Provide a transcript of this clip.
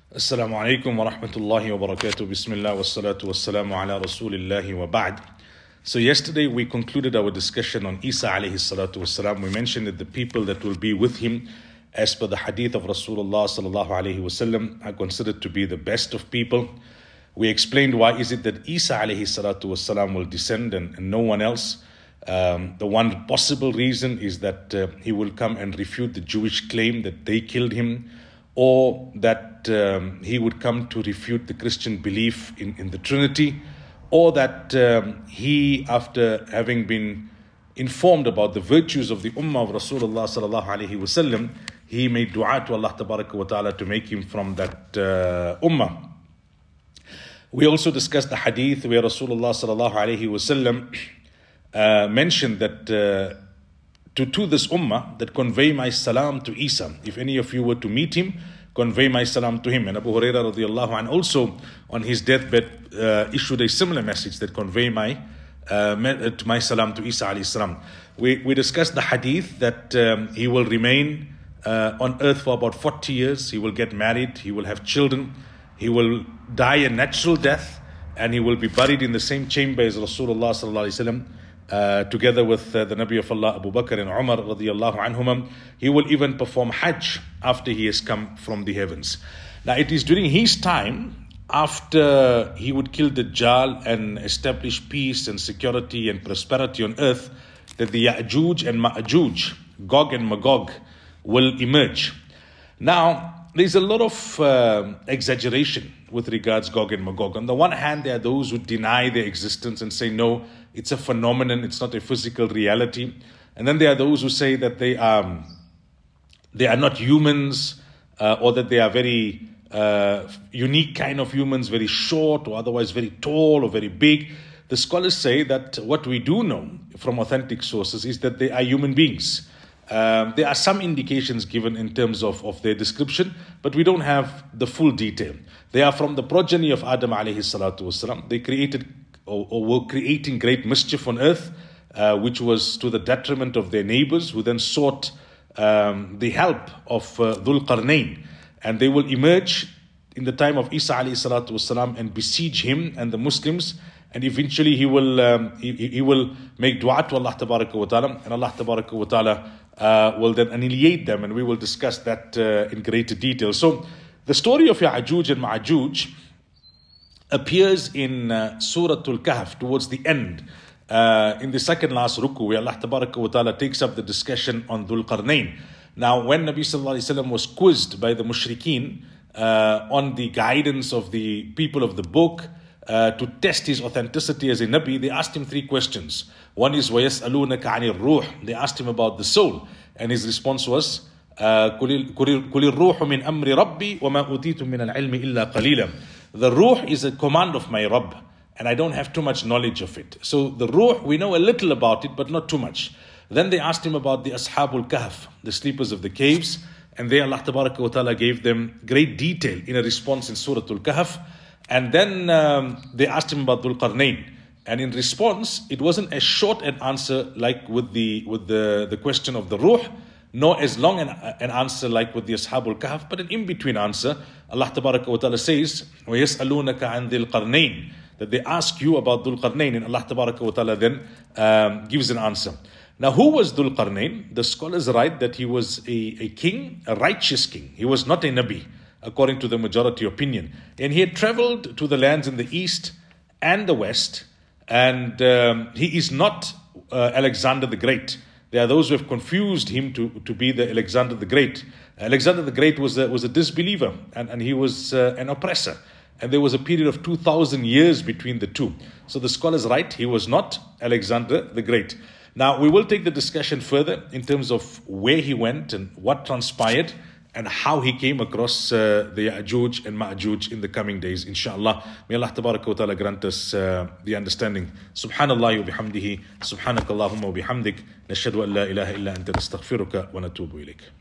Assalamu alaikum wa rahmatullahi wa barakatuh. Bismillah wa salatu wa salamu ala rasulillahi wa ba'd. So yesterday we concluded our discussion on Isa alayhi salatu wasalam. We mentioned that the people that will be with him, as per the hadith of Rasulullah sallallahu alayhi wasallam, are considered to be the best of people. We explained why is it that Isa alayhi salatu wasalam will descend and no one else. The one possible reason is that he will come and refute the Jewish claim that they killed him, or that he would come to refute the Christian belief in the Trinity, or that he, after having been informed about the virtues of the Ummah of Rasulullah sallallahu alaihi wasallam, he made dua to Allah tabaraka wa ta'ala to make him from that Ummah. We also discussed the hadith where Rasulullah sallallahu alaihi wasallam mentioned that to this ummah, that convey my salam to Isa. If any of you were to meet him, convey my salam to him. And Abu Hurairah radiallahu anhu also on his deathbed issued a similar message, that convey my salam to Isa alayhi salam. We discussed the hadith that he will remain on earth for about 40 years. He will get married, he will have children, he will die a natural death, and he will be buried in the same chamber as Rasulullah sallallahu alaihi wasallam. Together with the Nabi of Allah, Abu Bakr and Umar radiallahu anhumam. He will even perform Hajj after he has come from the heavens. Now it is during his time, after he would kill Dajjal and establish peace and security and prosperity on earth, that the Ya'juj and Ma'juj, Gog and Magog, will emerge. Now there's a lot of exaggeration with regards Gog and Magog. On the one hand, there are those who deny their existence and say, no, it's a phenomenon, it's not a physical reality. And then there are those who say that they are not humans, or that they are very unique kind of humans, very short or otherwise very tall or very big. The scholars say that what we do know from authentic sources is that they are human beings. There are some indications given in terms of their description, but we don't have the full detail. They are from the progeny of Adam alayhi salatu wasalam. They created or were creating great mischief on earth, which was to the detriment of their neighbors, who then sought the help of Dhul Qarnayn. And they will emerge in the time of Isa alayhi salatu wasalam and besiege him and the Muslims. And eventually he will make dua to Allah tabaraka wa ta'ala, and Allah tabaraka wa ta'ala will then annihilate them, and we will discuss that in greater detail. So the story of Ya'juj and Ma'juj appears in Surah Al-Kahf towards the end, in the second last ruku, where Allah tabaraka wa ta'ala takes up the discussion on Dhul Qarnayn. Now when Nabi sallallahu alaihi wasallam was quizzed by the mushrikeen on the guidance of the people of the book, to test his authenticity as a Nabi, they asked him three questions. One is وَيَسْأَلُونَكَ عَنِ الرُّوحِ. They asked him about the soul, and his response was قُلِ الرُّوحُ مِنْ أَمْرِ رَبِّي وَمَا أُوتِيتُم مِنَ الْعِلْمِ إِلَّا قَلِيلًا. The ruh is a command of my Rabb, and I don't have too much knowledge of it. So the ruh, we know a little about it, but not too much. Then they asked him about the Ashabul Kahf, the sleepers of the caves, and there Allah Tabaraka wa Ta'ala gave them great detail in a response in Surah Al-Kahf. And then they asked him about Dhul Qarnayn, and in response, it wasn't as short an answer like with the question of the ruh, nor as long an answer like with the Ashabul Kahf, but an in-between answer. Allah Tabaraka wa Ta'ala says, وَيَسْأَلُونَكَ عَنْ ذِي الْقَرْنَيْنِ, that they ask you about Dhul Qarnayn, and Allah Tabaraka wa Ta'ala then gives an answer. Now, who was Dhul Qarnayn? The scholars write that he was a king, a righteous king. He was not a Nabi, according to the majority opinion. And he had traveled to the lands in the east and the west, and he is not Alexander the Great. There are those who have confused him to be the Alexander the Great. Alexander the Great was a disbeliever, and he was an oppressor. And there was a period of 2,000 years between the two. So the scholars write he was not Alexander the Great. Now we will take the discussion further in terms of where he went and what transpired, and how he came across the Ya'juj and Ma'juj in the coming days, inshallah. May Allah tabaraka wa ta'ala grant us the understanding. Subhanallah wa bihamdihi, subhanakallahumma wa bihamdik, nashhadu an la ilaha illa anta nastaghfiruka wa natubu ilayk.